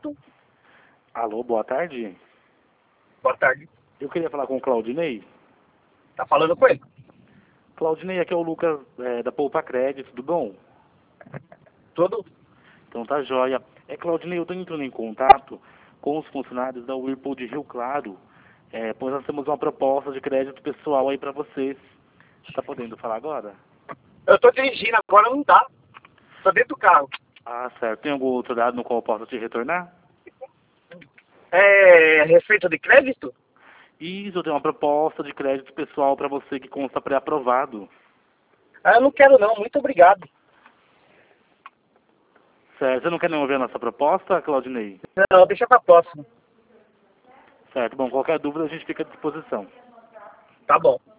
contato. Alô, boa tarde. Boa tarde. Eu queria falar com o Claudinei. Tá falando com ele? Claudinei, aqui é o Lucas da Poupa Crédito, tudo bom? Tudo? Então tá jóia. Claudinei, eu tô entrando em contato com os funcionários da Whirlpool de Rio Claro, pois nós temos uma proposta de crédito pessoal aí pra vocês. Você tá podendo falar agora? Eu tô dirigindo, agora não dá. Tô dentro do carro. Ah, certo. Tem algum outro dado no qual eu possa te retornar? É receita de crédito? Isso, eu tenho uma proposta de crédito pessoal pra você que consta pré-aprovado. Ah, eu não quero não, muito obrigado. Certo. Você não quer nem ouvir a nossa proposta, Claudinei? Não, deixa pra próxima. Certo. Bom, qualquer dúvida a gente fica à disposição. Tá bom.